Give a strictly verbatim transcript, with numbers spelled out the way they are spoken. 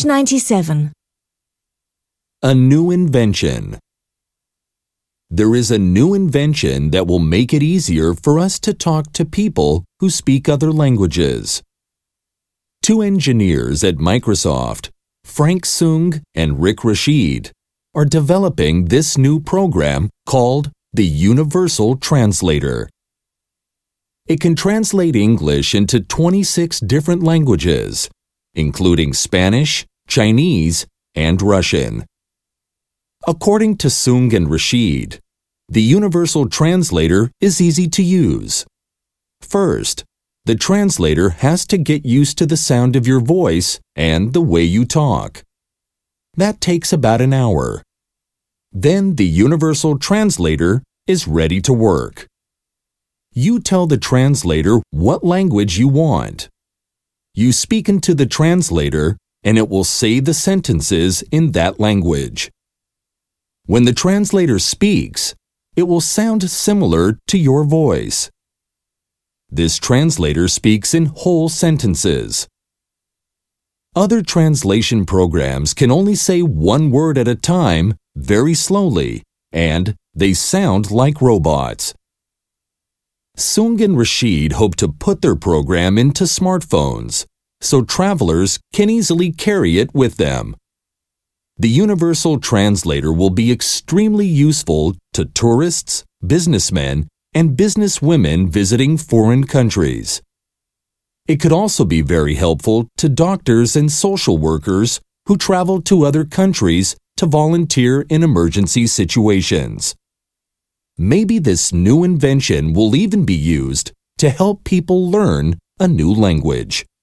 Page ninety-seven. A new invention. There is a new invention that will make it easier for us to talk to people who speak other languages. Two engineers at Microsoft, Frank Soong and Rick Rashid, are developing this new program called the Universal Translator. It can translate English into twenty-six different languages, including Spanish, Chinese, and Russian. According to Soong and Rashid, the Universal Translator is easy to use. First, the translator has to get used to the sound of your voice and the way you talk. That takes about an hour. Then the Universal Translator is ready to work. You tell the translator what language you want. You speak into the translator, and it will say the sentences in that language. When the translator speaks, it will sound similar to your voice. This translator speaks in whole sentences. Other translation programs can only say one word at a time very slowly, and they sound like robots. Soong and Rashid hope to put their program into smartphones, so travelers can easily carry it with them. The Universal Translator will be extremely useful to tourists, businessmen, and businesswomen visiting foreign countries. It could also be very helpful to doctors and social workers who travel to other countries to volunteer in emergency situations. Maybe this new invention will even be used to help people learn a new language.